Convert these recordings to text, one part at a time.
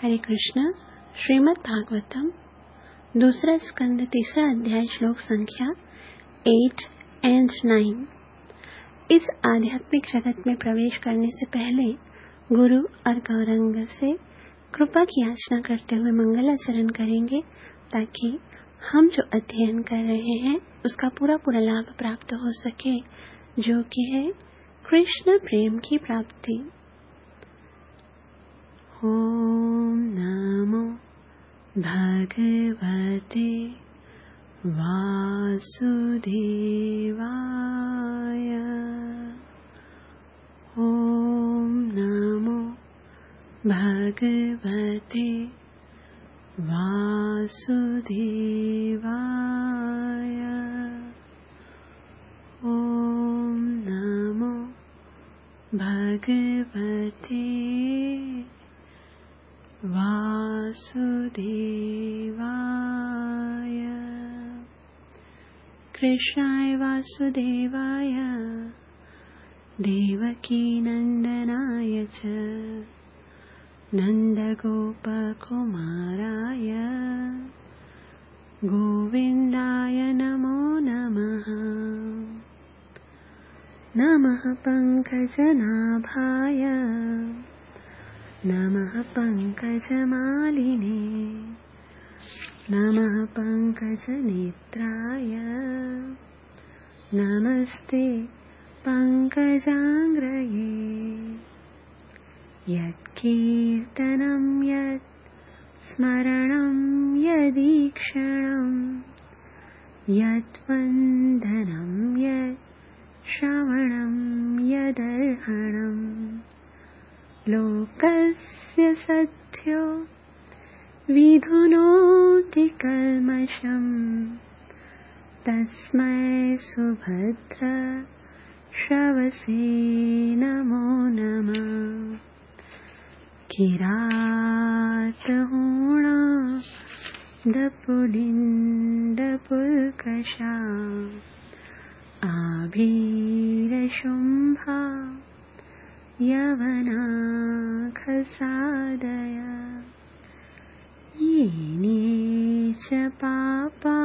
हरे कृष्ण। श्रीमद् भागवतम दूसरा स्कंद तीसरा अध्याय श्लोक संख्या 8 and 9। इस आध्यात्मिक जगत में प्रवेश करने से पहले गुरु और गौरंग से कृपा की याचना करते हुए मंगलाचरण करेंगे, ताकि हम जो अध्ययन कर रहे हैं उसका पूरा लाभ प्राप्त हो सके, जो कि है कृष्ण प्रेम की प्राप्ति। ओम नमो भगवते वासुदेवाय। ओम नमो भगवते वासुदेवाय। ओम नमो भगवते वासुदेवाय। कृष्णाय वासुदेवाय देवकी नंदनाय च नंदगोपकुमाराय गोविन्दाय नमो नमः। नमः पंकजनाभाय नमः पंकजमालिने नमः पंकजनेत्राय नमस्ते पंकजांग्रये। यत्कीर्तनं यत् स्मरणं यदीक्षणं यद्वन्दनं यत् श्रवणं यदर्हणं लोकस्य सद्यो विधुनोति कल्मषम् तस्मै सुभद्र श्रवसे नमो नमः। किरातहूणा दपुलिन्दपुल्कषा आभीरशुम्भा यवनाखसादय येने च पापा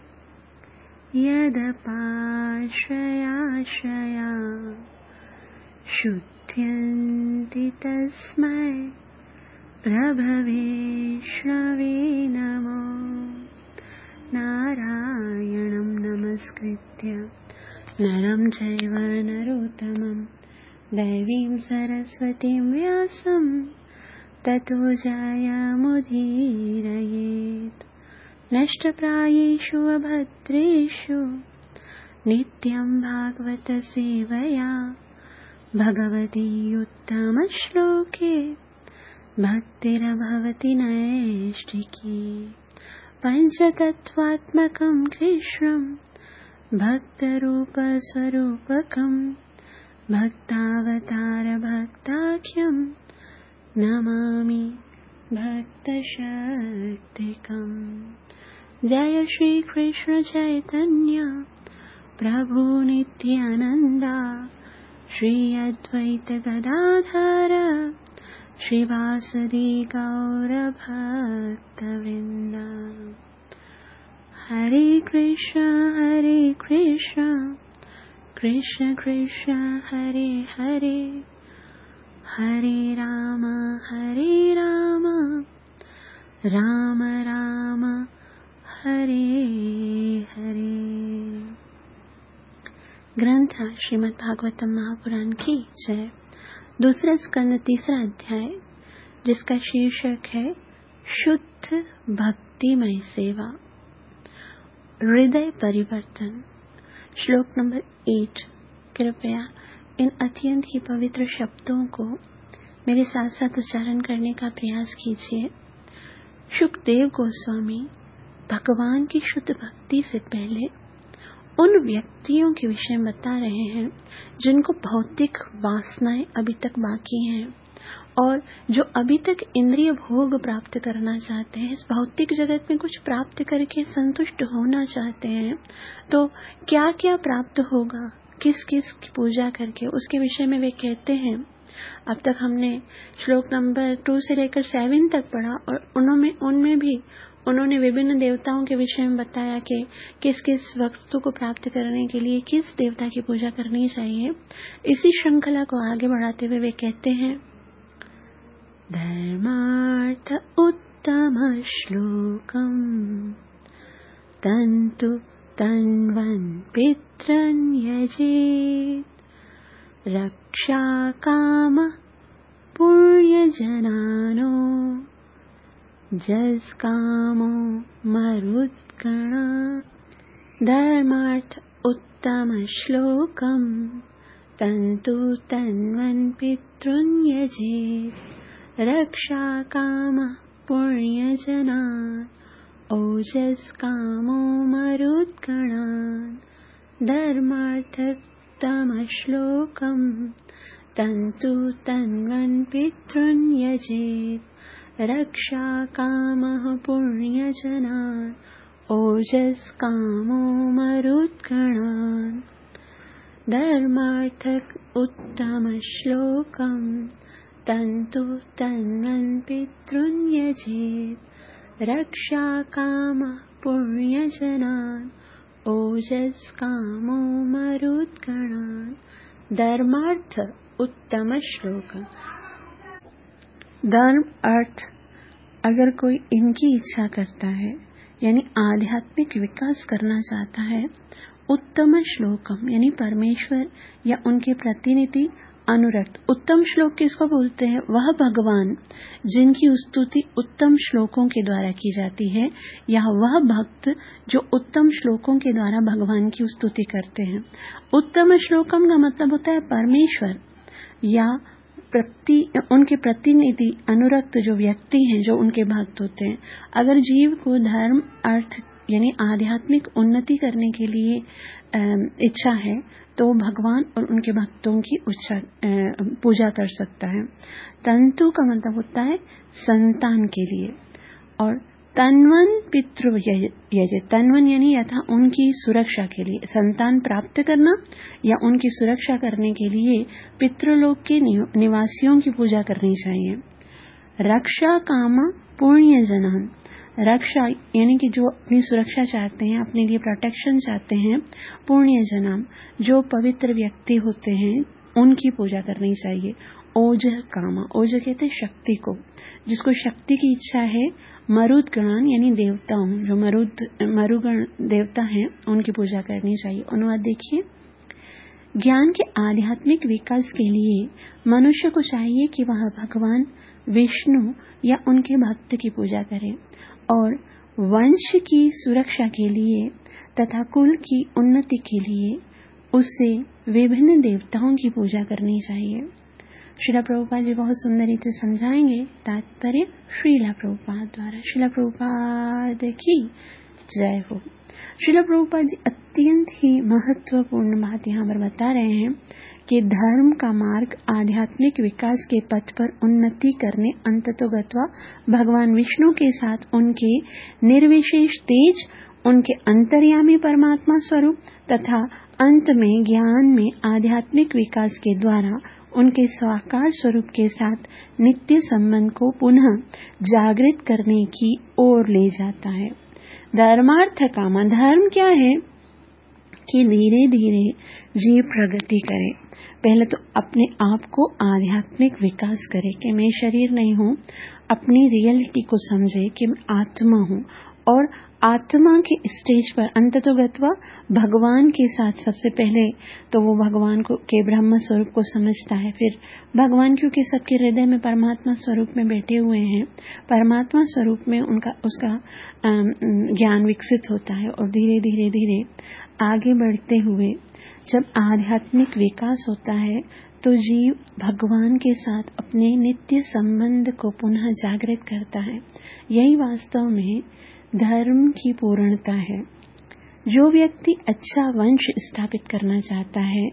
यदपाश्रयाश्रया शुध्यन्ति तस्मै प्रभवे विष्णवे नमो। नारायणं नमस्कृत्य नरं चैव नरोत्तमं दैवीं सरस्वतीं व्यासं ततो जयमुदीरयेत्। नष्टप्रायेषु अभद्रेषु नित्यं भागवत सेवया भगवती उत्तमश्लोके भक्तिर्भवति नैष्ठिकी। पञ्चतत्त्वात्मकं कृष्णं भक्तरूपस्वरूपकं भक्तावतार भक्ताख्यं नमामि भक्तशक्तिकम्। जय श्री कृष्ण चैतन्य प्रभु नित्यानंदा श्री अद्वैत गदाधर श्रीवासदि गौर भक्तवृंदा। हरे कृष्ण कृष्ण कृष्ण हरे हरे हरे राम राम राम हरे हरे। ग्रंथ श्रीमद् भागवतम महापुराण की जय। दूसरा स्कंद तीसरा अध्याय, जिसका शीर्षक है शुद्ध भक्तिमय सेवा, हृदय परिवर्तन। श्लोक नंबर 8। कृपया इन अत्यंत ही पवित्र शब्दों को मेरे साथ साथ उच्चारण करने का प्रयास कीजिए। शुकदेव गोस्वामी भगवान की शुद्ध भक्ति से पहले उन व्यक्तियों के विषय में बता रहे हैं जिनको भौतिक वासनाएं अभी तक बाकी हैं और जो अभी तक इंद्रिय भोग प्राप्त करना चाहते हैं, इस भौतिक जगत में कुछ प्राप्त करके संतुष्ट होना चाहते हैं। तो क्या क्या प्राप्त होगा, किस किस की पूजा करके, उसके विषय में वे कहते हैं अब तक हमने श्लोक नंबर 2 से लेकर 7 तक पढ़ा और उनमें भी उन्होंने विभिन्न देवताओं के विषय में बताया कि किस किस वस्तु को प्राप्त करने के लिए किस देवता की पूजा करनी चाहिए। इसी श्रृंखला को आगे बढ़ाते हुए वे कहते हैं, धर्मार्थ उत्तम श्लोकम तंतु तन्वन् पितृन् यजेत् रक्षा काम पुण्यजनानो जस्कामो मरुत्कणा। धर्मार्थ उत्तम श्लोकम तंतु तन्वन् पितृन् यजेत् रक्षा काम पुण्यजनान् ओजस्कामो मरुत्कणान्। धर्मार्थोत्तम श्लोकम तंतु तन्वन् पितृन् यजेत् रक्षा कामः पुण्यजनान् ओजस्कामो मरुत्कणान्। धर्मार्थ उत्तम श्लोकम तंतु तन्वन् पितृन् यजेत् रक्षा कामः पुण्यजनान् ओजस्कामो मरुत्कणान्। धर्मार्थ उत्तम श्लोक। धर्म अर्थ अगर कोई इनकी इच्छा करता है यानी आध्यात्मिक विकास करना चाहता है, उत्तम श्लोकम यानी परमेश्वर या उनके प्रतिनिधि अनुरक्त। उत्तम श्लोक किसको बोलते हैं? वह भगवान जिनकी स्तुति उत्तम श्लोकों के द्वारा की जाती है, या वह भक्त जो उत्तम श्लोकों के द्वारा भगवान की स्तुति करते हैं। उत्तम श्लोकम का मतलब होता है परमेश्वर या उनके प्रतिनिधि अनुरक्त जो व्यक्ति हैं, जो उनके भक्त होते हैं। अगर जीव को धर्म अर्थ यानी आध्यात्मिक उन्नति करने के लिए इच्छा है तो भगवान और उनके भक्तों की पूजा कर सकता है। तंतु का मतलब होता है संतान के लिए, और तन्वन पितृ यजे, तन्वन यानी यथा उनकी सुरक्षा के लिए, संतान प्राप्त करना या उनकी सुरक्षा करने के लिए पितृलोक के निवासियों की पूजा करनी चाहिए। रक्षा कामा पुण्य जनान, रक्षा यानी कि जो अपनी सुरक्षा चाहते हैं, अपने लिए प्रोटेक्शन चाहते हैं, पुण्य जनाम जो पवित्र व्यक्ति होते हैं उनकी पूजा करनी चाहिए। ओज कामा, ओज कहते हैं शक्ति को, जिसको शक्ति की इच्छा है। मरुद गणान यानी देवताओं, जो मरुगण देवता हैं उनकी पूजा करनी चाहिए। अनुवाद देखिए, ज्ञान के आध्यात्मिक विकास के लिए मनुष्य को चाहिए कि वह भगवान विष्णु या उनके भक्त की पूजा करे, और वंश की सुरक्षा के लिए तथा कुल की उन्नति के लिए उसे विभिन्न देवताओं की पूजा करनी चाहिए। श्रीला प्रभुपाद जी बहुत सुंदर रीति समझाएंगे। तात्पर्य श्रीला प्रभुपाद द्वारा। श्रीला प्रभुपाद की जय हो। श्रीला प्रभुपाद जी अत्यंत ही महत्वपूर्ण बात यहाँ पर बता रहे हैं कि धर्म का मार्ग आध्यात्मिक विकास के पथ पर उन्नति करने अंततोगत्वा भगवान विष्णु के साथ उनके निर्विशेष तेज, उनके अंतर्यामी परमात्मा स्वरूप तथा अंत में ज्ञान में आध्यात्मिक विकास के द्वारा उनके साकार स्वरूप के साथ नित्य संबंध को पुनः जागृत करने की ओर ले जाता है। धर्मार्थ कामा, धर्म क्या है कि धीरे धीरे जीव प्रगति करे। पहले तो अपने आप को आध्यात्मिक विकास करे कि मैं शरीर नहीं हूँ, अपनी रियलिटी को समझे कि मैं आत्मा हूँ, और आत्मा के स्टेज पर अंततोगत्वा भगवान के साथ सबसे पहले तो वो भगवान को के ब्रह्म स्वरूप को समझता है। फिर भगवान क्योंकि सबके हृदय में परमात्मा स्वरूप में बैठे हुए हैं, परमात्मा स्वरूप में उसका ज्ञान विकसित होता है, और धीरे धीरे धीरे आगे बढ़ते हुए जब आध्यात्मिक विकास होता है तो जीव भगवान के साथ अपने नित्य संबंध को पुनः जागृत करता है। यही वास्तव में धर्म की पूर्णता है। जो व्यक्ति अच्छा वंश स्थापित करना चाहता है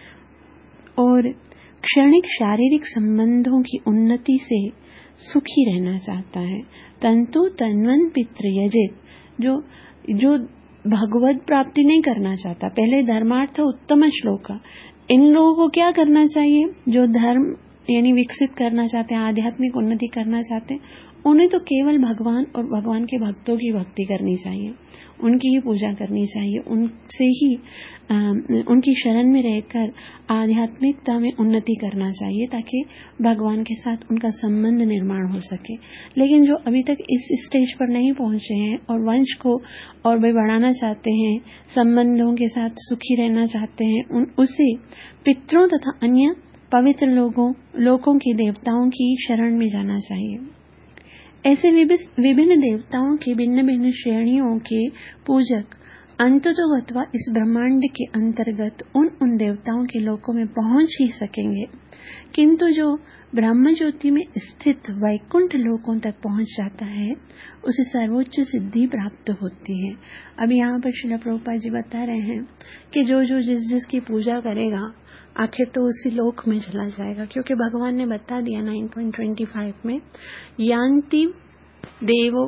और क्षणिक शारीरिक संबंधों की उन्नति से सुखी रहना चाहता है, तंतु तन्वन पितृ यजित, जो भगवत प्राप्ति नहीं करना चाहता, पहले धर्मार्थ उत्तम श्लोक, इन लोगों को क्या करना चाहिए? जो धर्म यानी विकसित करना चाहते हैं, आध्यात्मिक उन्नति करना चाहते हैं, उन्हें तो केवल भगवान और भगवान के भक्तों की भक्ति करनी चाहिए, उनकी ही पूजा करनी चाहिए, उनसे ही उनकी शरण में रहकर आध्यात्मिकता में उन्नति करना चाहिए ताकि भगवान के साथ उनका संबंध निर्माण हो सके। लेकिन जो अभी तक इस स्टेज पर नहीं पहुंचे हैं और वंश को और भी बढ़ाना चाहते हैं, संबंधों के साथ सुखी रहना चाहते हैं, उसे पितरों तथा अन्य पवित्र लोगों की देवताओं की शरण में जाना चाहिए। ऐसे विभिन्न देवताओं की भिन्न भिन्न श्रेणियों के पूजक अंततोगत्वा इस ब्रह्मांड के अंतर्गत उन देवताओं के लोकों में पहुंच ही सकेंगे, किंतु जो ब्रह्म ज्योति में स्थित वैकुंठ लोकों तक पहुंच जाता है उसे सर्वोच्च सिद्धि प्राप्त होती है। अब यहाँ पर श्रील प्रभुपाद जी बता रहे हैं कि जो जिसकी पूजा करेगा आखिर तो उसी लोक में चला जाएगा, क्योंकि भगवान ने बता दिया 9.25 में, यान्ति देवो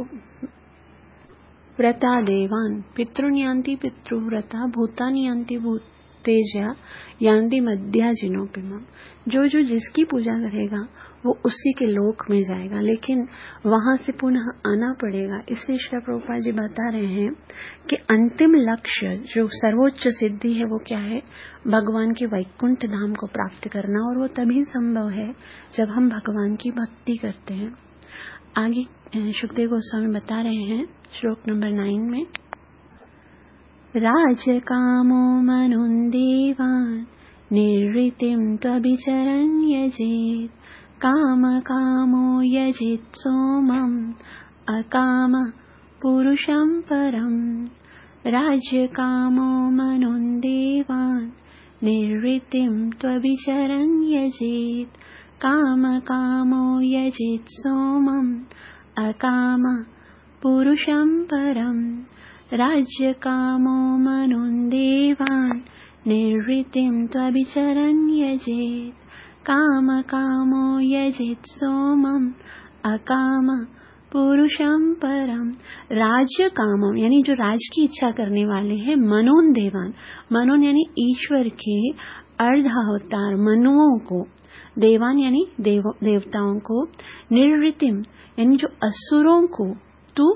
व्रता देवान पितृन् यान्ति पितृव्रता भूतानि यान्ति भूतेजा यान्ति मध्या जिनोपिमा। जो जिसकी पूजा करेगा वो उसी के लोक में जाएगा, लेकिन वहां से पुनः आना पड़ेगा। इसलिए श्री प्रभुपाद जी बता रहे हैं कि अंतिम लक्ष्य जो सर्वोच्च सिद्धि है वो क्या है, भगवान के वैकुंठ धाम को प्राप्त करना, और वो तभी संभव है जब हम भगवान की भक्ति करते हैं। आगे शुकदेव गोस्वामी बता रहे हैं श्लोक नंबर 9 में, राजकामो मनुन्देवान् निर्वृतिं त्वभिचरन् यजेत् काम कामो यजेत् सोमम् अकाम पुरुषं परम्। राज्यकामो मनुन्देवान् निर्वृतिं त्वभिचरन् यजेत् काम कामो यजेत् सोमम् अकाम पुरुषं परम्। राज्यकामो मनुन्देवान् निर्वृतिं त्वभिचरन् यजेत् काम कामो यजेत् सोमम् अकाम पुरुषं परम। राज्य कामम यानी जो राज की इच्छा करने वाले हैं, मनोन देवान, मनोन यानी ईश्वर के अर्धावतार मनुओं को, देवान यानी देवताओं को, निर्वृतिम यानी जो असुरों को तू,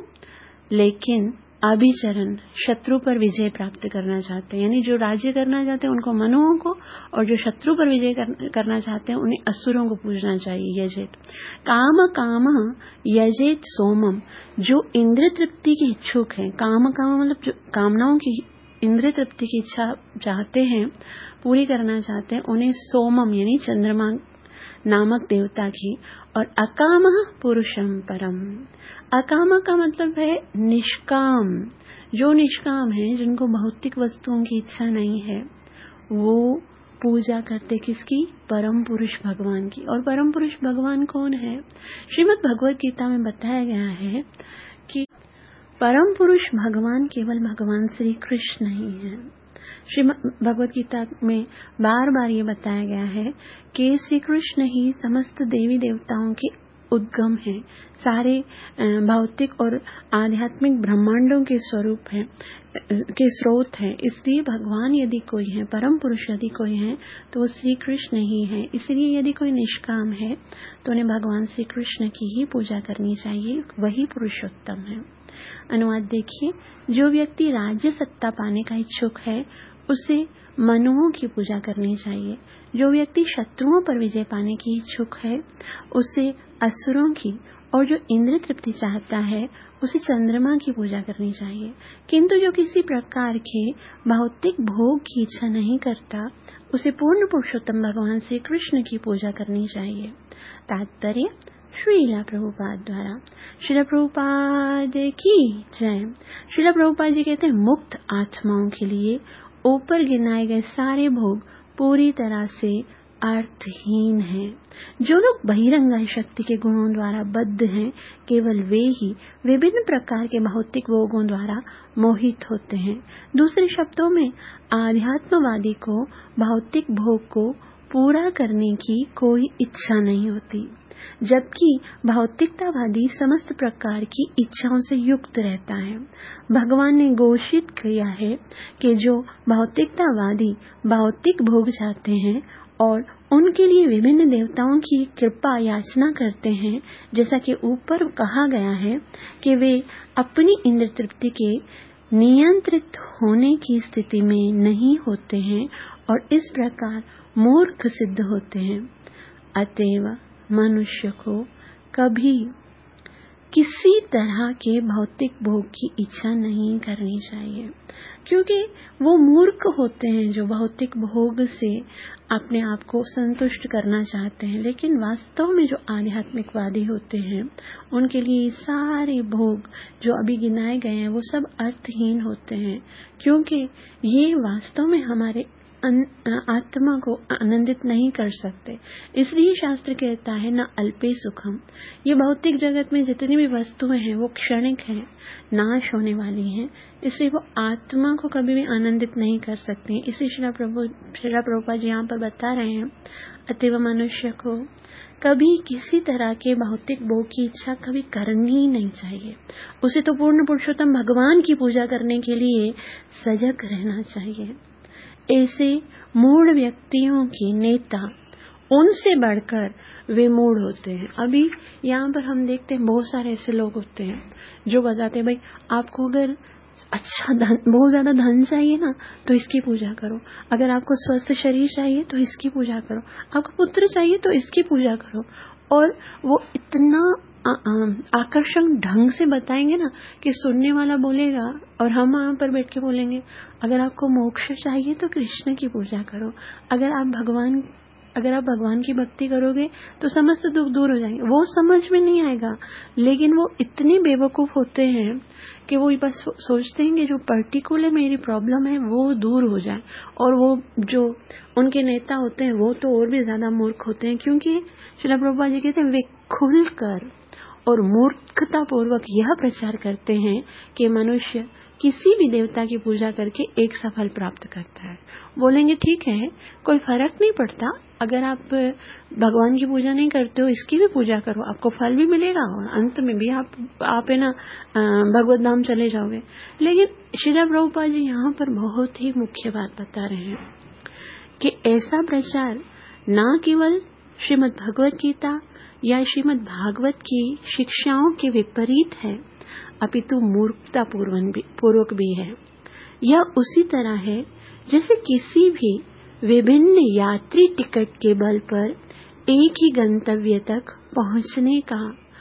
लेकिन अभिचरण शत्रु पर विजय प्राप्त करना चाहते हैं, यानी जो राज्य करना चाहते हैं उनको मनुओं को, और जो शत्रु पर विजय करना चाहते हैं उन्हें असुरों को पूजना चाहिए। यजेत काम काम यजेत सोमम, जो इंद्र तृप्ति के इच्छुक हैं, काम काम मतलब जो कामनाओं की इंद्र तृप्ति की इच्छा चाहते हैं, पूरी करना चाहते हैं, उन्हें सोमम यानी चंद्रमा नामक देवता की, और अकाम पुरुषम परम। अकाम का मतलब है निष्काम, जो निष्काम है, जिनको भौतिक वस्तुओं की इच्छा नहीं है, वो पूजा करते किसकी, परम पुरुष भगवान की। और परम पुरुष भगवान कौन है? श्रीमद् भगवद गीता में बताया गया है कि परम पुरुष भगवान केवल भगवान श्री कृष्ण ही है। श्रीमद् भगवद गीता में बार बार ये बताया गया है कि श्री कृष्ण ही समस्त देवी देवताओं के उद्गम है, सारे भौतिक और आध्यात्मिक ब्रह्मांडों के स्वरूप है, के स्रोत है। इसलिए भगवान यदि कोई है, परम पुरुष यदि कोई है, तो वो श्री कृष्ण ही है। इसलिए यदि कोई निष्काम है तो उन्हें भगवान श्री कृष्ण की ही पूजा करनी चाहिए, वही पुरुषोत्तम है। अनुवाद देखिए, जो व्यक्ति राज्य सत्ता पाने का इच्छुक है उसे मनुओं की पूजा करनी चाहिए। जो व्यक्ति शत्रुओं पर विजय पाने की इच्छुक है उसे असुरों की, और जो इंद्र तृप्ति चाहता है उसे चंद्रमा की पूजा करनी चाहिए। किंतु जो किसी प्रकार के भौतिक भोग की इच्छा नहीं करता उसे पूर्ण पुरुषोत्तम भगवान श्री कृष्ण की पूजा करनी चाहिए। तात्पर्य श्रीला प्रभुपाद द्वारा। श्रीला प्रभुपाद की जय। श्रीला प्रभुपाद जी कहते हैं, मुक्त आत्माओं के लिए ऊपर गिनाए गए सारे भोग पूरी तरह से अर्थहीन हैं। जो लोग बहिरंगा शक्ति के गुणों द्वारा बद्ध हैं, केवल वे ही विभिन्न प्रकार के भौतिक भोगों द्वारा मोहित होते हैं। दूसरे शब्दों में, आध्यात्मवादी को भौतिक भोग को पूरा करने की कोई इच्छा नहीं होती, जबकि भौतिकतावादी समस्त प्रकार की इच्छाओं से युक्त रहता है। भगवान ने घोषित किया है कि जो भौतिकतावादी भौतिक भोग चाहते हैं और उनके लिए विभिन्न देवताओं की कृपा याचना करते हैं, जैसा कि ऊपर कहा गया है कि वे अपनी इंद्र तृप्ति के नियंत्रित होने की स्थिति में नहीं होते हैं और इस प्रकार मूर्ख सिद्ध होते हैं। अतएव मनुष्य को कभी किसी तरह के भौतिक भोग की इच्छा नहीं करनी चाहिए, क्योंकि वो मूर्ख होते हैं जो भौतिक भोग से अपने आप को संतुष्ट करना चाहते हैं। लेकिन वास्तव में जो आध्यात्मिकवादी होते हैं उनके लिए सारे भोग जो अभी गिनाए गए हैं वो सब अर्थहीन होते हैं, क्योंकि ये वास्तव में हमारे आत्मा को आनंदित नहीं कर सकते। इसलिए शास्त्र कहता है न अल्पे सुखम, ये भौतिक जगत में जितनी भी वस्तुएं हैं वो क्षणिक हैं, नाश होने वाली हैं, इसलिए वो आत्मा को कभी भी आनंदित नहीं कर सकती। इसी श्रीला प्रभुपाद जी यहाँ पर बता रहे हैं, अतएव मनुष्य को कभी किसी तरह के भौतिक भोग की इच्छा कभी करनी ही नहीं चाहिए। उसे तो पूर्ण पुरुषोत्तम भगवान की पूजा करने के लिए सजग रहना चाहिए। ऐसे मूढ़ व्यक्तियों के नेता उनसे बढ़कर वे मूढ़ होते हैं। अभी यहाँ पर हम देखते हैं बहुत सारे ऐसे लोग होते हैं जो बताते हैं भाई आपको अगर अच्छा धन, बहुत ज्यादा धन चाहिए ना तो इसकी पूजा करो, अगर आपको स्वस्थ शरीर चाहिए तो इसकी पूजा करो, आपको पुत्र चाहिए तो इसकी पूजा करो। और वो इतना आकर्षक ढंग से बताएंगे ना कि सुनने वाला बोलेगा और हम वहां पर बैठ के बोलेंगे अगर आपको मोक्ष चाहिए तो कृष्ण की पूजा करो, अगर आप भगवान की भक्ति करोगे तो समस्त दुख दूर हो जाएंगे। वो समझ में नहीं आएगा, लेकिन वो इतने बेवकूफ होते हैं कि वो बस सोचते हैं कि जो पर्टिकुलर मेरी प्रॉब्लम है वो दूर हो जाए। और वो जो उनके नेता होते हैं वो तो और भी ज्यादा मूर्ख होते हैं, क्योंकि श्रील प्रभुपाद जी कहते हैं वे खुलकर और मूर्खता पूर्वक यह प्रचार करते हैं कि मनुष्य किसी भी देवता की पूजा करके एक सफल प्राप्त करता है। बोलेंगे ठीक है, कोई फर्क नहीं पड़ता, अगर आप भगवान की पूजा नहीं करते हो इसकी भी पूजा करो, आपको फल भी मिलेगा और अंत में भी आप है ना भगवत धाम चले जाओगे। लेकिन श्रील प्रभुपाद जी यहाँ पर बहुत ही मुख्य बात बता रहे हैं कि ऐसा प्रचार न केवल श्रीमद् भगवत गीता या श्रीमद् भागवत की शिक्षाओं के विपरीत है, अपितु मूर्खता पूर्वक भी है। यह उसी तरह है जैसे किसी भी विभिन्न यात्री टिकट के बल पर एक ही गंतव्य तक पहुंचने का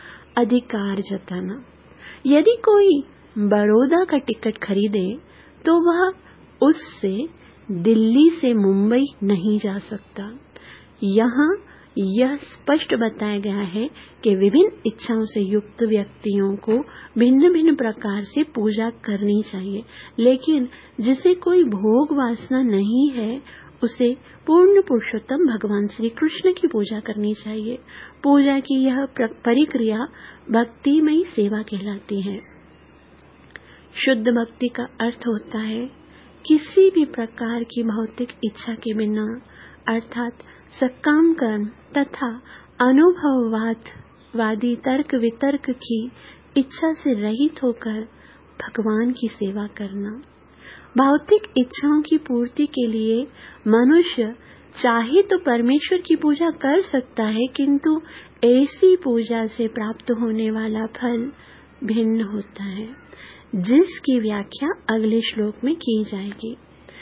अधिकार जताना। यदि कोई बड़ौदा का टिकट खरीदे तो वह उससे दिल्ली से मुंबई नहीं जा सकता। यहाँ यह स्पष्ट बताया गया है कि विभिन्न इच्छाओं से युक्त व्यक्तियों को भिन्न भिन्न प्रकार से पूजा करनी चाहिए, लेकिन जिसे कोई भोग वासना नहीं है उसे पूर्ण पुरुषोत्तम भगवान श्री कृष्ण की पूजा करनी चाहिए। पूजा की यह परिक्रिया भक्तिमयी सेवा कहलाती है। शुद्ध भक्ति का अर्थ होता है किसी भी प्रकार की भौतिक इच्छा के बिना, अर्थात सकाम कर्म तथा अनुभववादी तर्क वितर्क की इच्छा से रहित होकर भगवान की सेवा करना। भौतिक इच्छाओं की पूर्ति के लिए मनुष्य चाहे तो परमेश्वर की पूजा कर सकता है, किंतु ऐसी पूजा से प्राप्त होने वाला फल भिन्न होता है, जिसकी व्याख्या अगले श्लोक में की जाएगी।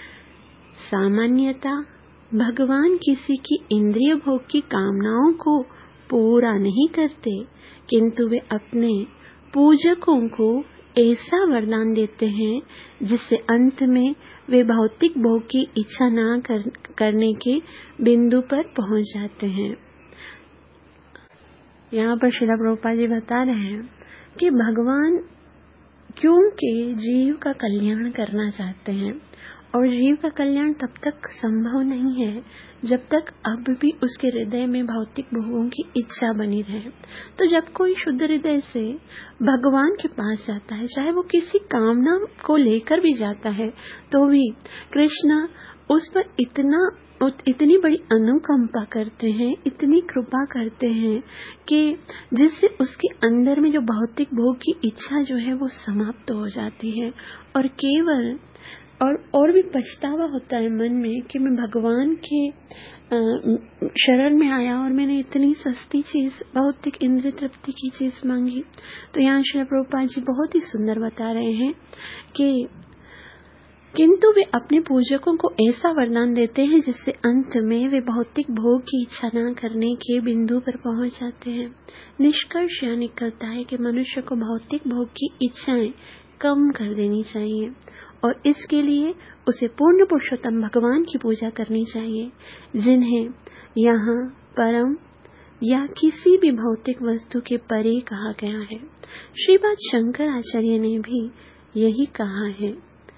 सामान्यतः भगवान किसी की इंद्रिय भोग की कामनाओं को पूरा नहीं करते, किंतु वे अपने पूजकों को ऐसा वरदान देते हैं जिससे अंत में वे भौतिक भोग की इच्छा न करने के बिंदु पर पहुंच जाते हैं। यहाँ पर श्रील प्रभुपाद जी बता रहे हैं कि भगवान क्योंकि जीव का कल्याण करना चाहते हैं, और जीव का कल्याण तब तक संभव नहीं है जब तक अब भी उसके हृदय में भौतिक भोगों की इच्छा बनी रहे। तो जब कोई शुद्ध हृदय से भगवान के पास जाता है, चाहे वो किसी कामना को लेकर भी जाता है, तो भी कृष्ण उस पर इतनी बड़ी अनुकंपा करते हैं, इतनी कृपा करते हैं कि जिससे उसके अंदर में जो भौतिक भोग की इच्छा जो है वो समाप्त हो जाती है और केवल और भी पछतावा होता है मन में कि मैं भगवान के शरण में आया और मैंने इतनी सस्ती चीज, भौतिक इंद्रिय तृप्ति की चीज मांगी। तो यहाँ श्री प्रभुपाद जी बहुत ही सुंदर बता रहे हैं कि किंतु वे अपने पूजकों को ऐसा वरदान देते हैं जिससे अंत में वे भौतिक भोग की इच्छा न करने के बिंदु पर पहुंच जाते हैं। निष्कर्ष यह निकलता है कि मनुष्य को भौतिक भोग की इच्छाएं कम कर देनी चाहिए और इसके लिए उसे पूर्ण पुरुषोत्तम भगवान की पूजा करनी चाहिए, जिन्हें यहाँ परम या किसी भी भौतिक वस्तु के परे कहा गया है। श्रीपाद शंकर आचार्य ने भी यही कहा है,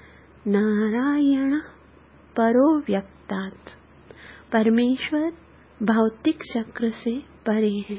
नारायण परो व्यक्तात्, परमेश्वर भौतिक चक्र से परे है।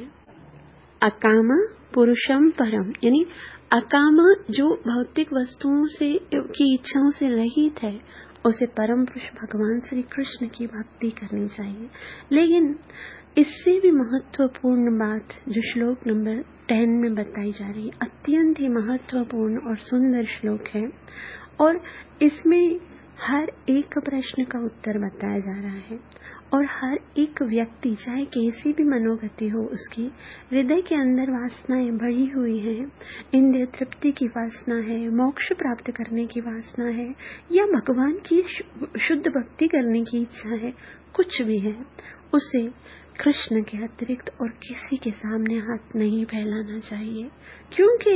अकामा पुरुषम परम, यानी अकामा जो भौतिक वस्तुओं से की इच्छाओं से रहित है, उसे परम पुरुष भगवान श्री कृष्ण की भक्ति करनी चाहिए। लेकिन इससे भी महत्वपूर्ण बात जो श्लोक नंबर 10 में बताई जा रही है, अत्यंत ही महत्वपूर्ण और सुंदर श्लोक है और इसमें हर एक प्रश्न का उत्तर बताया जा रहा है और हर एक व्यक्ति चाहे कैसी भी मनोगति हो, उसकी हृदय के अंदर वासनाएं बढ़ी हुई हैं, इंद्रिय तृप्ति की वासना है, मोक्ष प्राप्त करने की वासना है या भगवान की शुद्ध भक्ति करने की इच्छा है, कुछ भी है, उसे कृष्ण के अतिरिक्त और किसी के सामने हाथ नहीं फैलाना चाहिए, क्योंकि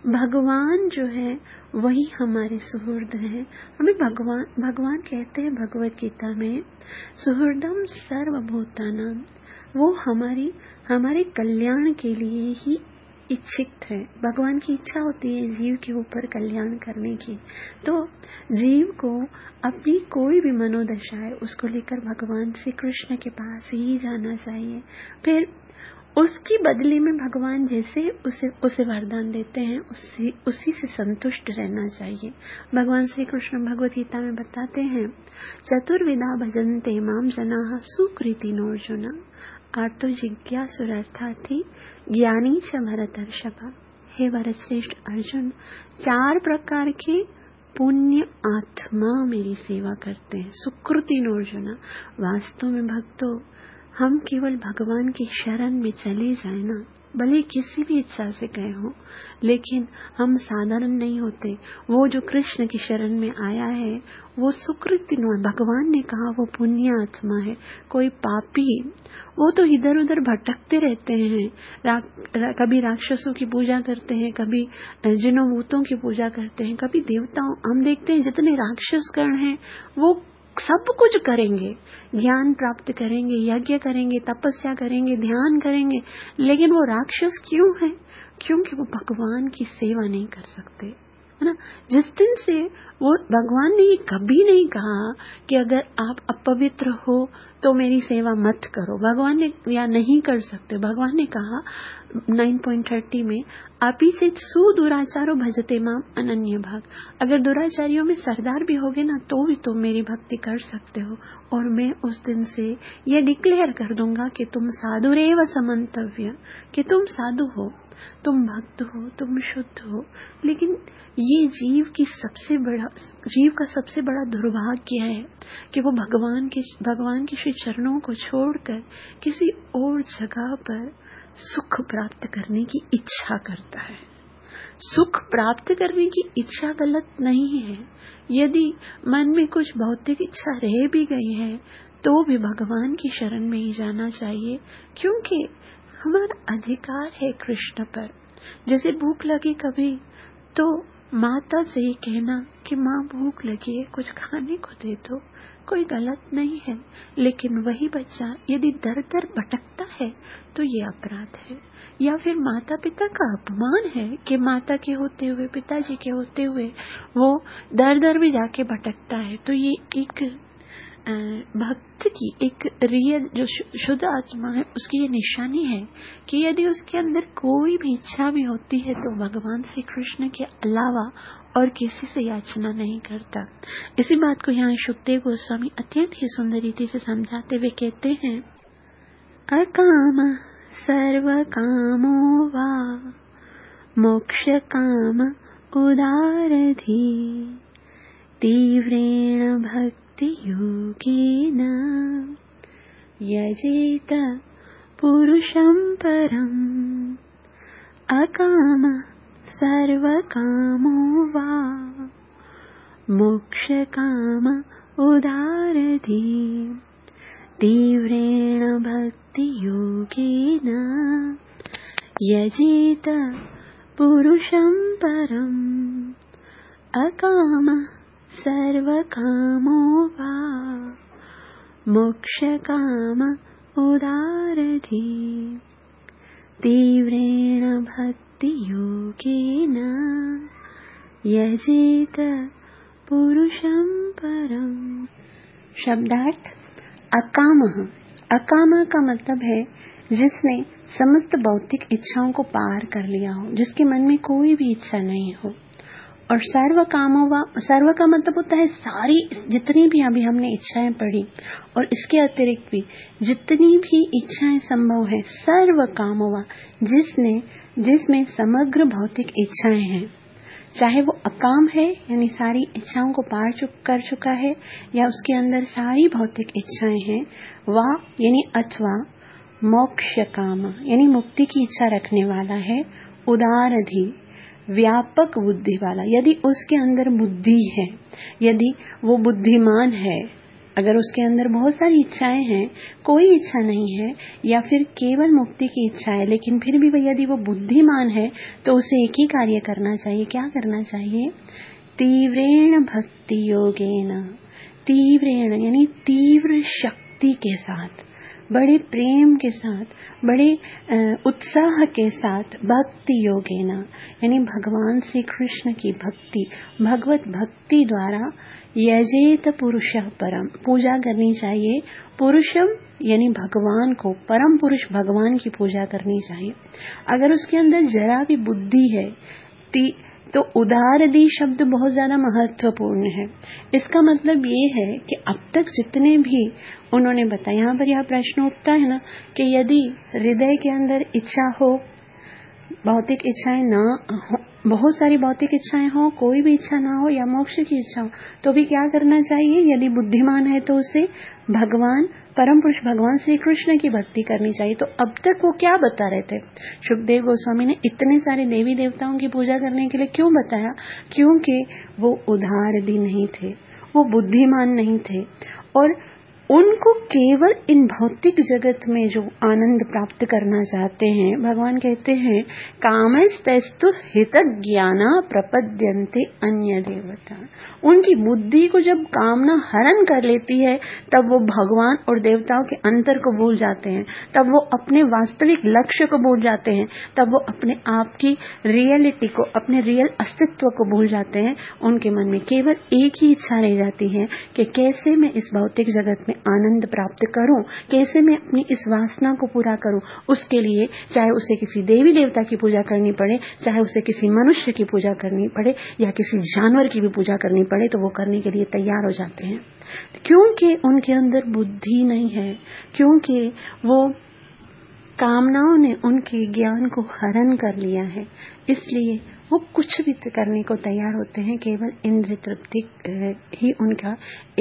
भगवान जो है वही हमारे सुहृद हैं। हमें भगवान कहते हैं भगवत गीता में, सुहृदम सर्वभूतानां, वो हमारे कल्याण के लिए ही इच्छित है। भगवान की इच्छा होती है जीव के ऊपर कल्याण करने की, तो जीव को अपनी कोई भी मनोदशा है उसको लेकर भगवान श्री कृष्ण के पास ही जाना चाहिए। फिर उसकी बदले में भगवान जैसे उसे वरदान देते हैं उसी से संतुष्ट रहना चाहिए। भगवान श्री कृष्ण भगवत गीता में बताते हैं, चतुर्विधा भजन्ते माम जनाः सुकृतिनोर्जुन, आर्तो जिज्ञासुरर्थार्थी ज्ञानी च भरतर्षभ। हे भरतश्रेष्ठ अर्जुन, 4 प्रकार के पुण्य आत्मा मेरी सेवा करते हैं। सुकृतिनोर्जुन, वास्तव में भक्तों, हम केवल भगवान की शरण में चले जाए ना, भले किसी भी इच्छा से गए हो, लेकिन हम साधारण नहीं होते। वो जो कृष्ण की शरण में आया है वो सुकृतिनो, भगवान ने कहा वो पुण्य आत्मा है। कोई पापी वो तो इधर उधर भटकते रहते हैं, कभी राक्षसों की पूजा करते हैं, कभी जिनों भूतों की पूजा करते हैं, कभी देवताओं। हम देखते हैं जितने राक्षस गण हैं वो सब कुछ करेंगे, ज्ञान प्राप्त करेंगे, यज्ञ करेंगे, तपस्या करेंगे, ध्यान करेंगे, लेकिन वो राक्षस क्यों है? क्योंकि वो भगवान की सेवा नहीं कर सकते, है ना। जिस दिन से वो, भगवान ने ये कभी नहीं कहा कि अगर आप अपवित्र हो तो मेरी सेवा मत करो, भगवान ने या नहीं कर सकते। भगवान ने कहा 9.30 में, अपिचित सुदुराचारो भजते माम अनन्य भाग, अगर दुराचारियों में सरदार भी होगे ना तो भी तुम मेरी भक्ति कर सकते हो, और मैं उस दिन से ये डिक्लेयर कर दूंगा कि तुम साधुरेव समन्तव्य, कि तुम साधु हो, तुम भक्त हो, तुम शुद्ध हो। लेकिन ये जीव का सबसे बड़ा दुर्भाग्य है कि वो भगवान के श्री चरणों को छोड़कर किसी और जगह पर सुख प्राप्त करने की इच्छा करता है। सुख प्राप्त करने की इच्छा गलत नहीं है, यदि मन में कुछ भौतिक इच्छा रह भी गई है तो भी भगवान की शरण में ही जाना चाहिए, क्योंकि हमारा अधिकार है कृष्ण पर। जैसे भूख लगी कभी तो माता से ही कहना कि माँ भूख लगी है, कुछ खाने को दे दो, कोई गलत नहीं है। लेकिन वही बच्चा यदि दर दर भटकता है तो ये अपराध है, या फिर माता पिता का अपमान है कि माता के होते हुए, पिताजी के होते हुए वो दर दर भी जाके भटकता है। तो ये एक भक्त की एक रियल जो शुद्ध आत्मा है उसकी ये निशानी है कि यदि उसके अंदर कोई भी इच्छा भी होती है तो भगवान श्री कृष्ण के अलावा और किसी से याचना नहीं करता। इसी बात को यहाँ शुकदेव गोस्वामी अत्यंत ही सुंदर रीति से समझाते हुए कहते हैं, अकाम सर्व कामो वा मोक्ष काम उदारधी तीव्रेण भक्ति योगेन यजेत पुरुषं परम् अकाम सर्वकामो वा मोक्षकाम उदारधि। तीव्रेण भक्ति योगेन यजेत पुरुषं परम् अकाम सर्वकामो वा मोक्षकाम उदारधि। तीव्रेण भक्ति योगेन यजेत पुरुषं परम्। शब्दार्थ अकामः। अकामः का मतलब है जिसने समस्त भौतिक इच्छाओं को पार कर लिया हो, जिसके मन में कोई भी इच्छा नहीं हो। और सर्व का मतलब होता है सारी जितनी भी अभी हमने इच्छाएं पढ़ी और इसके अतिरिक्त भी जितनी भी इच्छाएं संभव है, सर्व कामोवा जिसमें समग्र भौतिक इच्छाएं हैं, चाहे वो अकाम है यानी सारी इच्छाओं को पार कर चुका है, या उसके अंदर सारी भौतिक इच्छाएं हैं, वा यानी अथवा मोक्ष काम यानी मुक्ति की इच्छा रखने वाला है, उदारधि व्यापक बुद्धि वाला, यदि उसके अंदर बुद्धि है, यदि वो बुद्धिमान है, अगर उसके अंदर बहुत सारी इच्छाएं हैं, कोई इच्छा नहीं है, या फिर केवल मुक्ति की इच्छा है, लेकिन फिर भी यदि वो बुद्धिमान है तो उसे एक ही कार्य करना चाहिए। क्या करना चाहिए? तीव्रेण भक्ति योगेन। तीव्रेण यानी तीव्र शक्ति के साथ, बड़े प्रेम के साथ, बड़े उत्साह के साथ भक्ति योगेन यानी भगवान श्री कृष्ण की भक्ति, भगवत भक्ति द्वारा यजेत पुरुषः परम पूजा करनी चाहिए। पुरुषम यानी भगवान को, परम पुरुष भगवान की पूजा करनी चाहिए। अगर उसके अंदर जरा भी बुद्धि है तो उदारधि शब्द बहुत ज्यादा महत्वपूर्ण है। इसका मतलब ये है कि अब तक जितने भी उन्होंने बताया, यहाँ पर यह प्रश्न उठता है ना कि यदि हृदय के अंदर इच्छा हो, भौतिक इच्छाएं ना हो, बहुत सारी भौतिक इच्छाएं हो, कोई भी इच्छा ना हो, या मोक्ष की इच्छा हो, तो भी क्या करना चाहिए? यदि बुद्धिमान है तो उसे भगवान, परम पुरुष भगवान श्री कृष्ण की भक्ति करनी चाहिए। तो अब तक वो क्या बता रहे थे? शुकदेव गोस्वामी ने इतने सारे देवी देवताओं की पूजा करने के लिए क्यों बताया? क्योंकि वो उदारधि नहीं थे, वो बुद्धिमान नहीं थे, और उनको केवल इन भौतिक जगत में जो आनंद प्राप्त करना चाहते हैं, भगवान कहते हैं कामस्तस्तु हितज्ञाना प्रपद्यन्ते अन्य देवता। उनकी बुद्धि को जब कामना हरण कर लेती है, तब वो भगवान और देवताओं के अंतर को भूल जाते हैं, तब वो अपने वास्तविक लक्ष्य को भूल जाते हैं, तब वो अपने आप की रियलिटी को, अपने रियल अस्तित्व को भूल जाते हैं। उनके मन में केवल एक ही इच्छा रह जाती है कि कैसे मैं इस भौतिक जगत में आनंद प्राप्त करूं, कैसे मैं अपनी इस वासना को पूरा करूं। उसके लिए चाहे उसे किसी देवी देवता की पूजा करनी पड़े, चाहे उसे किसी मनुष्य की पूजा करनी पड़े, या किसी जानवर की भी पूजा करनी पड़े, तो वो करने के लिए तैयार हो जाते हैं, क्योंकि उनके अंदर बुद्धि नहीं है, क्योंकि वो कामनाओं ने उनके ज्ञान को हरण कर लिया है। इसलिए वो कुछ भी करने को तैयार होते हैं, केवल इंद्रिय तृप्ति ही उनका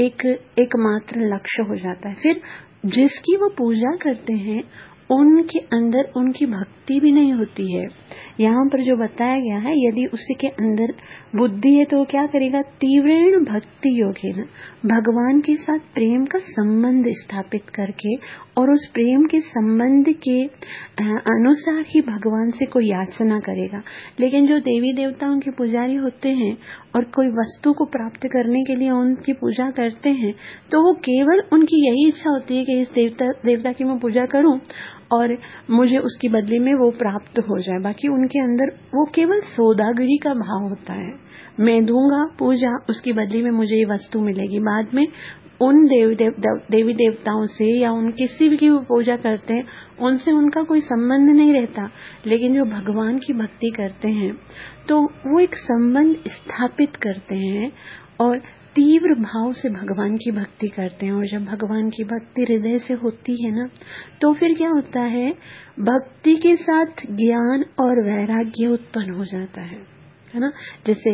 एकमात्र लक्ष्य हो जाता है। फिर जिसकी वो पूजा करते हैं उनके अंदर उनकी भक्ति भी नहीं होती है। यहाँ पर जो बताया गया है, यदि उसके अंदर बुद्धि है तो वो क्या करेगा? तीव्रेण भक्ति योगेन, भगवान के साथ प्रेम का संबंध स्थापित करके, और उस प्रेम के संबंध के अनुसार ही भगवान से कोई याचना करेगा। लेकिन जो देवी देवताओं के पुजारी होते हैं और कोई वस्तु को प्राप्त करने के लिए उनकी पूजा करते हैं, तो वो केवल उनकी यही इच्छा होती है कि इस देवता की मैं पूजा करूं और मुझे उसकी बदले में वो प्राप्त हो जाए। बाकी उनके अंदर वो केवल सौदागरी का भाव होता है, मैं दूंगा पूजा, उसकी बदले में मुझे ये वस्तु मिलेगी। बाद में उन देवी देवताओं से या उन किसी भी की वो पूजा करते हैं, उनसे उनका कोई संबंध नहीं रहता। लेकिन जो भगवान की भक्ति करते हैं तो वो एक संबंध स्थापित करते हैं और तीव्र भाव से भगवान की भक्ति करते हैं। और जब भगवान की भक्ति हृदय से होती है ना, तो फिर क्या होता है? भक्ति के साथ ज्ञान और वैराग्य उत्पन्न हो जाता है। है ना। जैसे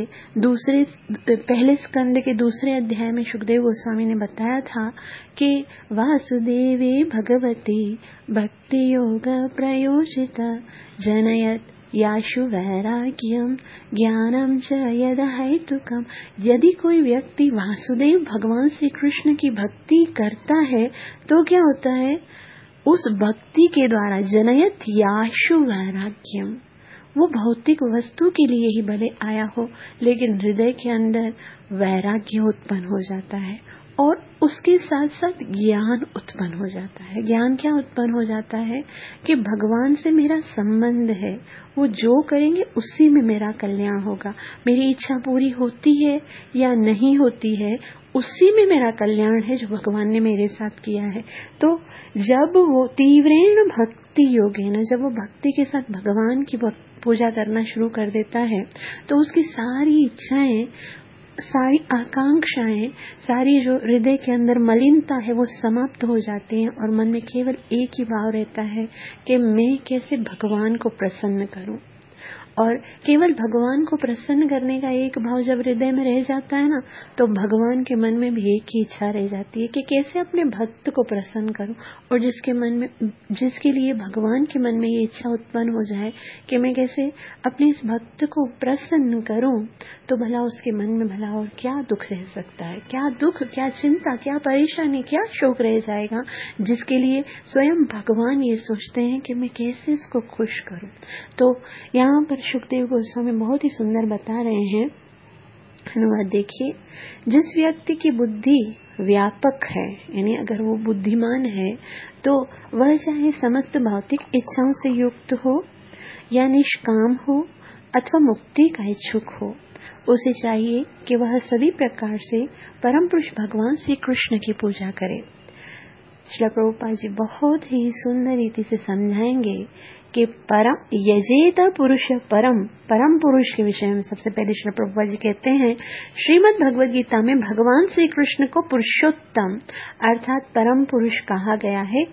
पहले स्कंद के दूसरे अध्याय में सुखदेव गोस्वामी ने बताया था कि वासुदेवे भगवती भक्ति योग प्रयोजित जनयत याशु वैराग्यम ज्ञानम च यद हेतुकम। यदि कोई व्यक्ति वासुदेव भगवान श्री कृष्ण की भक्ति करता है तो क्या होता है, उस भक्ति के द्वारा जनयत याशु वैराग्यम, वो भौतिक वस्तु के लिए ही भले आया हो लेकिन हृदय के अंदर वैराग्य उत्पन्न हो जाता है और उसके साथ साथ ज्ञान उत्पन्न हो जाता है। ज्ञान क्या उत्पन्न हो जाता है कि भगवान से मेरा संबंध है, वो जो करेंगे उसी में मेरा कल्याण होगा, मेरी इच्छा पूरी होती है या नहीं होती है उसी में मेरा कल्याण है जो भगवान ने मेरे साथ किया है। तो जब वो तीव्रेण भक्ति योगेन, जब वो भक्ति के साथ भगवान की पूजा करना शुरू कर देता है तो उसकी सारी इच्छाएं, सारी आकांक्षाएं, सारी जो हृदय के अंदर मलिनता है वो समाप्त हो जाती है और मन में केवल एक ही भाव रहता है कि मैं कैसे भगवान को प्रसन्न करूं। और केवल भगवान को प्रसन्न करने का एक भाव जब हृदय में रह जाता है ना, तो भगवान के मन में भी एक ही इच्छा रह जाती है कि कैसे अपने भक्त को प्रसन्न करूं। और जिसके लिए भगवान के मन में ये इच्छा उत्पन्न हो जाए कि मैं कैसे अपने इस भक्त को प्रसन्न करूं, तो भला उसके मन में भला और क्या दुख रह सकता है, क्या दुख, क्या चिंता, क्या परेशानी, क्या शोक रह जाएगा, जिसके लिए स्वयं भगवान ये सोचते हैं कि मैं कैसे इसको खुश करूं। तो यहाँ पर सुखदेव गोस्वामी बहुत ही सुंदर बता रहे हैं, अनुवाद देखिए। जिस व्यक्ति की बुद्धि व्यापक है, यानी अगर वो बुद्धिमान है, तो वह चाहे समस्त भौतिक इच्छाओं से युक्त हो या निष्काम हो अथवा मुक्ति का इच्छुक हो, उसे चाहिए कि वह सभी प्रकार से परम पुरुष भगवान श्री कृष्ण की पूजा करे। श्रील प्रभुपाद जी बहुत ही सुंदर रीति से समझाएंगे कि परम यजेत पुरुष परम पुरुष के विषय में सबसे पहले श्रील प्रभुपाद जी कहते हैं, श्रीमद् भगवद गीता में भगवान श्री कृष्ण को पुरुषोत्तम अर्थात परम पुरुष कहा गया है।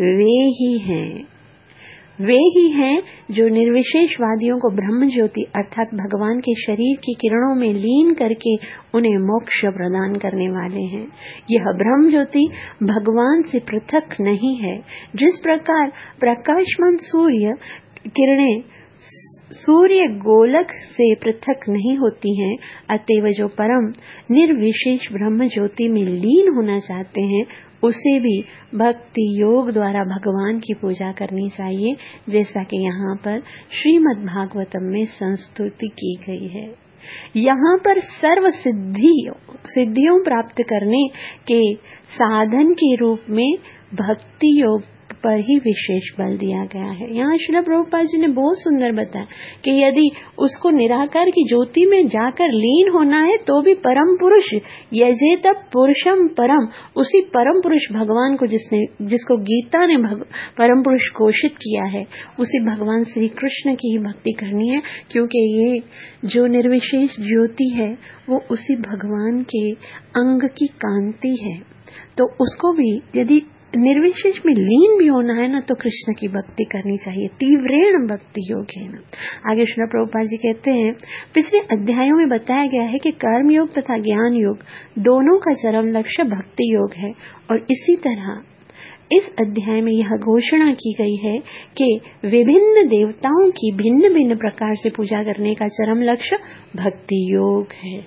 वे ही हैं जो निर्विशेषवादियों को ब्रह्म ज्योति अर्थात भगवान के शरीर की किरणों में लीन करके उन्हें मोक्ष प्रदान करने वाले हैं। यह ब्रह्म ज्योति भगवान से पृथक नहीं है। जिस प्रकार प्रकाशमान सूर्य किरणें सूर्य गोलक से पृथक नहीं होती हैं, अतएव जो परम निर्विशेष ब्रह्म ज्योति में लीन होना चाहते हैं उसे भी भक्ति योग द्वारा भगवान की पूजा करनी चाहिए, जैसा कि यहाँ पर श्रीमद् भागवतम में संस्तुति की गई है। यहाँ पर सर्व सिद्धियों प्राप्त करने के साधन के रूप में भक्ति योग पर ही विशेष बल दिया गया है। यहाँ श्रील प्रभुपाद जी ने बहुत सुंदर बताया कि यदि उसको निराकार की ज्योति में जाकर लीन होना है तो भी परम पुरुष यजेत पुरुषम परम, उसी परम पुरुष भगवान को जिसको गीता ने परम पुरुष घोषित किया है, उसी भगवान श्री कृष्ण की ही भक्ति करनी है, क्योंकि ये जो निर्विशेष ज्योति है वो उसी भगवान के अंग की कांति है। तो उसको भी यदि निर्विशेष में लीन भी होना है ना, तो कृष्ण की भक्ति करनी चाहिए। तीव्रेण भक्ति योग है ना। आगे श्रील प्रभुपाद जी कहते हैं, पिछले अध्यायों में बताया गया है कि कर्म योग तथा ज्ञान योग दोनों का चरम लक्ष्य भक्ति योग है, और इसी तरह इस अध्याय में यह घोषणा की गई है कि विभिन्न देवताओं की भिन्न भिन्न प्रकार से पूजा करने का चरम लक्ष्य भक्ति योग है।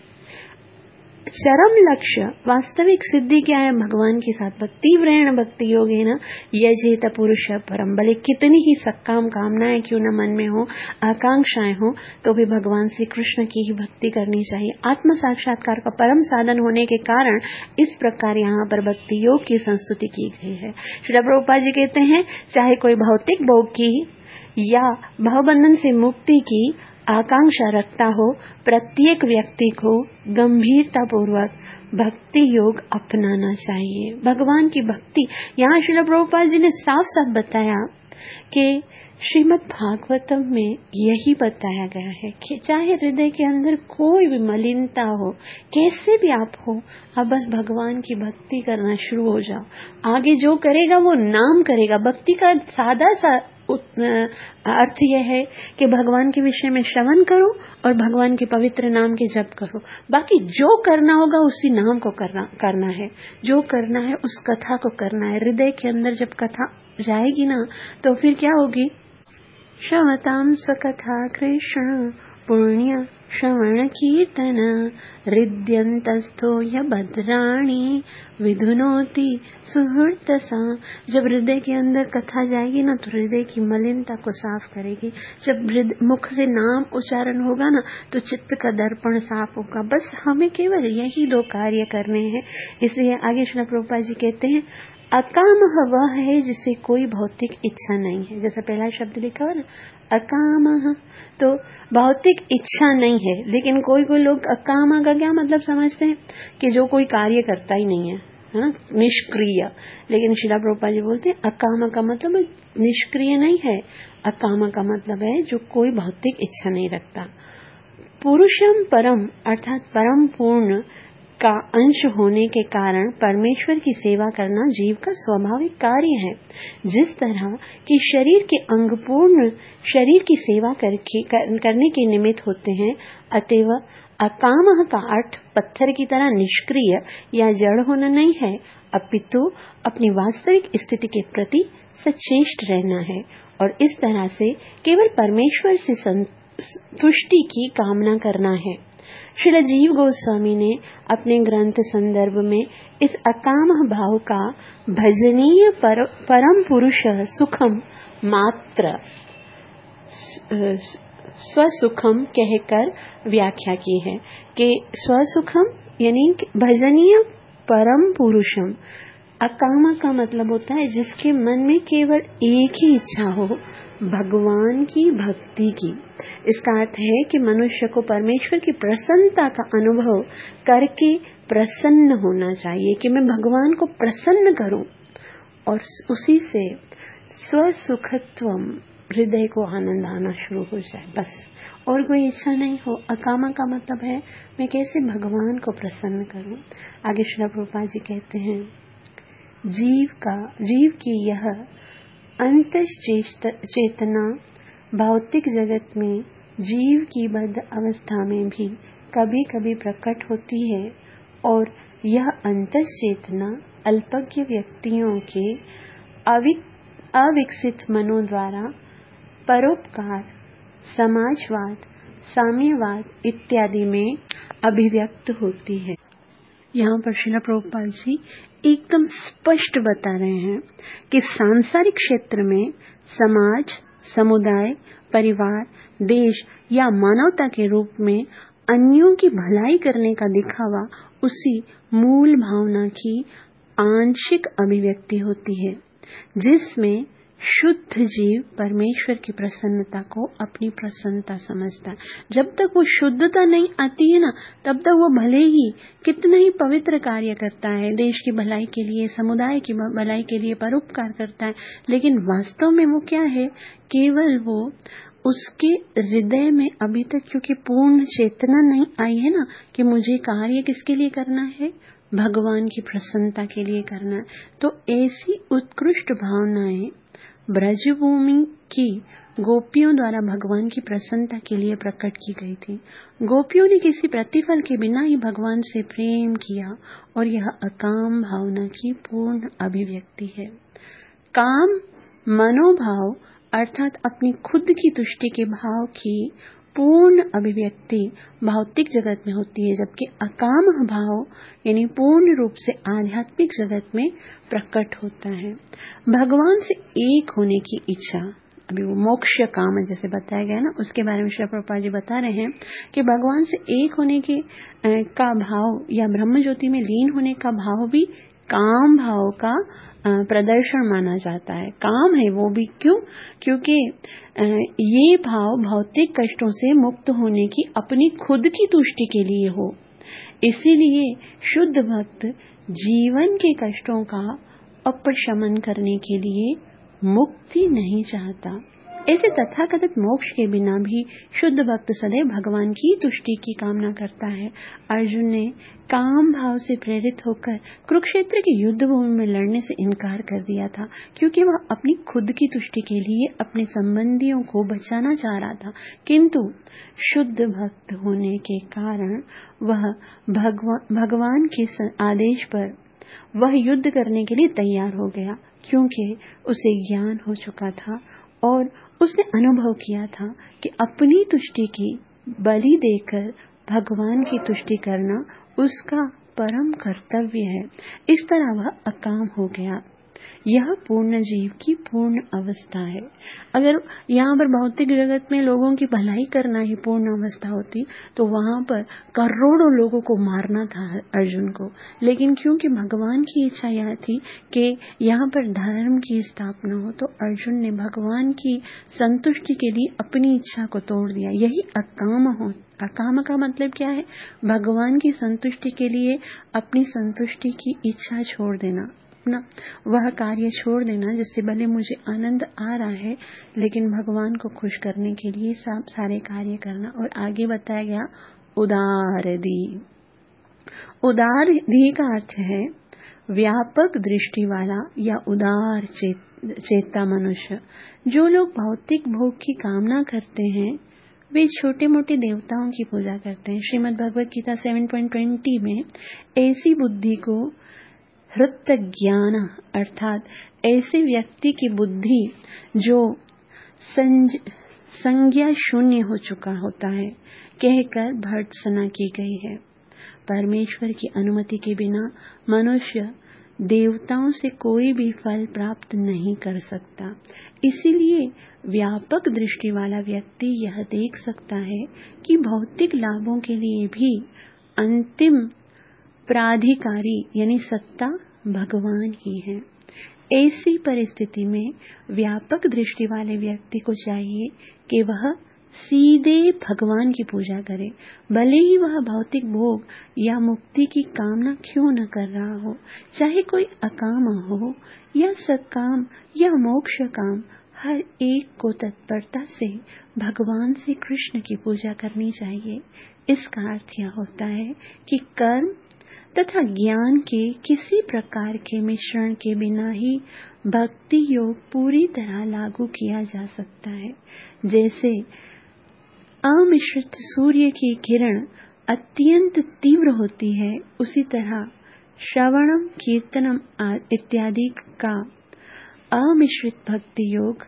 चरम लक्ष्य वास्तविक सिद्धि क्या है? भगवान के साथ तीव्रेण भक्ति योग है ना। यजेत पुरुष परम, भले कितनी ही सकाम कामनाएं क्यों न मन में हो, आकांक्षाएं हो, तो भी भगवान श्री कृष्ण की ही भक्ति करनी चाहिए। आत्म साक्षात्कार का परम साधन होने के कारण इस प्रकार यहाँ पर भक्ति योग की संस्तुति की गई है। श्रील प्रभुपाद जी कहते हैं, चाहे कोई भौतिक भोग की या भवबंधन से मुक्ति की आकांक्षा रखता हो, प्रत्येक व्यक्ति को गंभीरता पूर्वक भक्ति योग अपनाना चाहिए। भगवान की भक्ति यहाँ श्रील प्रभुपाद जी ने साफ साफ बताया कि श्रीमद् भागवतम में यही बताया गया है कि चाहे हृदय के अंदर कोई भी मलिनता हो, कैसे भी आप हो, आप बस भगवान की भक्ति करना शुरू हो जाओ। आगे जो करेगा वो नाम करेगा। भक्ति का सादा सा अर्थ यह है कि भगवान के विषय में श्रवण करो और भगवान के पवित्र नाम के जप करो। बाकी जो करना होगा उसी नाम को करना है, जो करना है उस कथा को करना है। हृदय के अंदर जब कथा जाएगी ना तो फिर क्या होगी? श्रवताम स्वकथा कृष्ण पुण्य श्रवण कीर्तन हृदयंतस्थो य भद्राणी विधुनोति सुहृतसा। जब हृदय के अंदर कथा जाएगी ना तो हृदय की मलिनता को साफ करेगी। जब मुख से नाम उच्चारण होगा ना तो चित्त का दर्पण साफ होगा। बस हमें केवल यही दो कार्य करने हैं। इसलिए आगे श्रील प्रभुपाद जी कहते हैं अकाम वह है जिसे कोई भौतिक इच्छा नहीं है। जैसा पहला शब्द लिखा हुआ ना अकाम, तो भौतिक इच्छा नहीं है। लेकिन कोई लोग अकाम का क्या मतलब समझते हैं कि जो कोई कार्य करता ही नहीं है, है ना, निष्क्रिय। लेकिन श्रील प्रभुपाद जी बोलते हैं अकाम का मतलब निष्क्रिय नहीं है, अकाम का मतलब है जो कोई भौतिक इच्छा नहीं रखता। पुरुषम परम अर्थात परम पूर्ण का अंश होने के कारण परमेश्वर की सेवा करना जीव का स्वाभाविक कार्य है। जिस तरह कि शरीर के अंग पूर्ण शरीर की सेवा करने के निमित्त होते हैं, अतएव अकाम का अर्थ पत्थर की तरह निष्क्रिय या जड़ होना नहीं है, अपितु अपनी वास्तविक स्थिति के प्रति सचेष्ट रहना है और इस तरह से केवल परमेश्वर से संतुष्टि की कामना करना है। श्रील जीव गोस्वामी ने अपने ग्रंथ संदर्भ में इस अकाम भाव का भजनीय परम पुरुष सुखम मात्र स्वसुखम कहकर व्याख्या की है कि स्वसुखम यानी भजनीय परम पुरुषम। अकाम का मतलब होता है जिसके मन में केवल एक ही इच्छा हो, भगवान की भक्ति की। इसका अर्थ है कि मनुष्य को परमेश्वर की प्रसन्नता का अनुभव करके प्रसन्न होना चाहिए कि मैं भगवान को प्रसन्न करूं और उसी से स्वसुखत्वम हृदय को आनंद आना शुरू हो जाए, बस और कोई इच्छा नहीं हो। अकामा का मतलब है मैं कैसे भगवान को प्रसन्न करूं। आगे श्रील प्रभुपाद जी कहते हैं जीव की यह अंतश्चेतना भौतिक जगत में जीव की बद्ध अवस्था में भी कभी कभी प्रकट होती है और यह अंतश्चेतना अल्पज्ञ व्यक्तियों के अविकसित मनों द्वारा परोपकार, समाजवाद, साम्यवाद इत्यादि में अभिव्यक्त होती है। यहाँ पर श्रील प्रभुपाद जी एकदम स्पष्ट बता रहे हैं कि सांसारिक क्षेत्र में समाज, समुदाय, परिवार, देश या मानवता के रूप में अन्यों की भलाई करने का दिखावा उसी मूल भावना की आंशिक अभिव्यक्ति होती है जिसमें शुद्ध जीव परमेश्वर की प्रसन्नता को अपनी प्रसन्नता समझता है। जब तक वो शुद्धता नहीं आती है ना तब तक वो भले ही कितना ही पवित्र कार्य करता है, देश की भलाई के लिए, समुदाय की भलाई के लिए परोपकार करता है, लेकिन वास्तव में वो क्या है, केवल वो उसके हृदय में अभी तक क्योंकि पूर्ण चेतना नहीं आई है ना कि मुझे कार्य किसके लिए करना है, भगवान की प्रसन्नता के लिए करना है। तो ऐसी उत्कृष्ट भावनाएं ब्रजभूमि की गोपियों द्वारा भगवान की प्रसन्नता के लिए प्रकट की गई थी। गोपियों ने किसी प्रतिफल के बिना ही भगवान से प्रेम किया और यह अकाम भावना की पूर्ण अभिव्यक्ति है। काम मनोभाव अर्थात अपनी खुद की तुष्टि के भाव की पूर्ण अभिव्यक्ति भौतिक जगत में होती है, जबकि अकाम भाव यानी पूर्ण रूप से आध्यात्मिक जगत में प्रकट होता है। भगवान से एक होने की इच्छा, अभी वो मोक्ष काम जैसे बताया गया ना, उसके बारे में श्री प्रभुपाद जी बता रहे हैं कि भगवान से एक होने के का भाव या ब्रह्म ज्योति में लीन होने का भाव भी काम भाव का प्रदर्शन माना जाता है। काम है वो भी क्यों? क्योंकि ये भाव भौतिक कष्टों से मुक्त होने की अपनी खुद की तुष्टि के लिए हो। इसीलिए शुद्ध भक्त जीवन के कष्टों का अपशमन करने के लिए मुक्ति नहीं चाहता। ऐसे तथाकथित मोक्ष के बिना भी शुद्ध भक्त सदैव भगवान की तुष्टि की कामना करता है। अर्जुन ने काम भाव से प्रेरित होकर कुरुक्षेत्र की युद्ध भूमि में लड़ने से इनकार कर दिया था, क्योंकि वह अपनी खुद की तुष्टि के लिए अपने संबंधियों को बचाना चाह रहा था। किंतु शुद्ध भक्त होने के कारण वह भगवान के आदेश पर वह युद्ध करने के लिए तैयार हो गया, क्योंकि उसे ज्ञान हो चुका था और उसने अनुभव किया था कि अपनी तुष्टि की बलि देकर भगवान की तुष्टि करना उसका परम कर्तव्य है। इस तरह वह अकाम हो गया। यह पूर्ण जीव की पूर्ण अवस्था है। अगर यहाँ पर भौतिक जगत में लोगों की भलाई करना ही पूर्ण अवस्था होती तो वहां पर करोड़ों लोगों को मारना था अर्जुन को, लेकिन क्योंकि भगवान की इच्छा यह थी कि यहाँ पर धर्म की स्थापना हो, तो अर्जुन ने भगवान की संतुष्टि के लिए अपनी इच्छा को तोड़ दिया। यही अकाम हो। अकाम का मतलब क्या है? भगवान की संतुष्टि के लिए अपनी संतुष्टि की इच्छा छोड़ देना, अपना वह कार्य छोड़ देना जिससे भले मुझे आनंद आ रहा है, लेकिन भगवान को खुश करने के लिए सारे कार्य करना। और आगे बताया गया उदार दी। उदार दी का अर्थ है व्यापक दृष्टि वाला या उदार चेता मनुष्य। जो लोग भौतिक भोग की कामना करते हैं वे छोटे मोटे देवताओं की पूजा करते हैं। श्रीमद् भगवद गीता 7.20 में ऐसी बुद्धि को हृत ज्ञान अर्थात ऐसे व्यक्ति की बुद्धि जो संज्ञा शून्य हो चुका होता है कहकर भर्त्सना की गई है। परमेश्वर की अनुमति के बिना मनुष्य देवताओं से कोई भी फल प्राप्त नहीं कर सकता। इसीलिए व्यापक दृष्टि वाला व्यक्ति यह देख सकता है कि भौतिक लाभों के लिए भी अंतिम प्राधिकारी यानी सत्ता भगवान ही है। ऐसी परिस्थिति में व्यापक दृष्टि वाले व्यक्ति को चाहिए कि वह सीधे भगवान की पूजा करे, भले ही वह भौतिक भोग या मुक्ति की कामना क्यों न कर रहा हो। चाहे कोई अकाम हो या सकाम या मोक्ष काम, हर एक को तत्परता से भगवान से कृष्ण की पूजा करनी चाहिए। इसका अर्थ यह होता है कि कर्म तथा ज्ञान के किसी प्रकार के मिश्रण के बिना ही भक्ति योग पूरी तरह लागू किया जा सकता है। जैसे अमिश्रित सूर्य की किरण अत्यंत तीव्र होती है, उसी तरह श्रवणम कीर्तनम इत्यादि का अमिश्रित भक्ति योग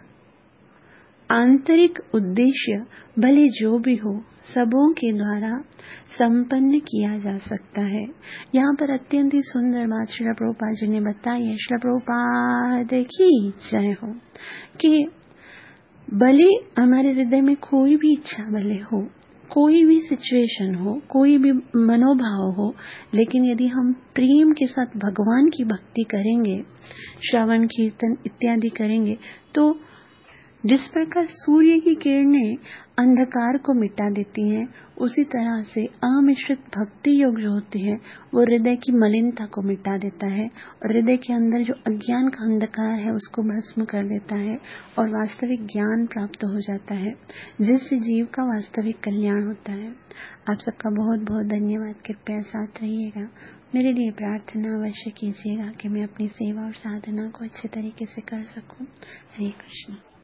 आंतरिक उद्देश्य भले जो भी हो सबों के द्वारा संपन्न किया जा सकता है। यहाँ पर अत्यंत ही सुंदर बात श्रील प्रभुपाद जी ने बताई है। श्रील प्रभुपाद की जय हो कि भले हमारे हृदय में कोई भी इच्छा भले हो, कोई भी सिचुएशन हो, कोई भी मनोभाव हो, लेकिन यदि हम प्रेम के साथ भगवान की भक्ति करेंगे, श्रवण कीर्तन इत्यादि करेंगे, तो जिस प्रकार सूर्य की किरणें अंधकार को मिटा देती हैं, उसी तरह से अमिश्रित भक्ति योग जो होती है वो हृदय की मलिनता को मिटा देता है और हृदय के अंदर जो अज्ञान का अंधकार है उसको भस्म कर देता है और वास्तविक ज्ञान प्राप्त हो जाता है, जिससे जीव का वास्तविक कल्याण होता है। आप सबका बहुत बहुत धन्यवाद। कृपया साथ रहिएगा। मेरे लिए प्रार्थना अवश्य कीजिएगा कि मैं अपनी सेवा और साधना को अच्छे तरीके से कर सकूं। हरे कृष्ण।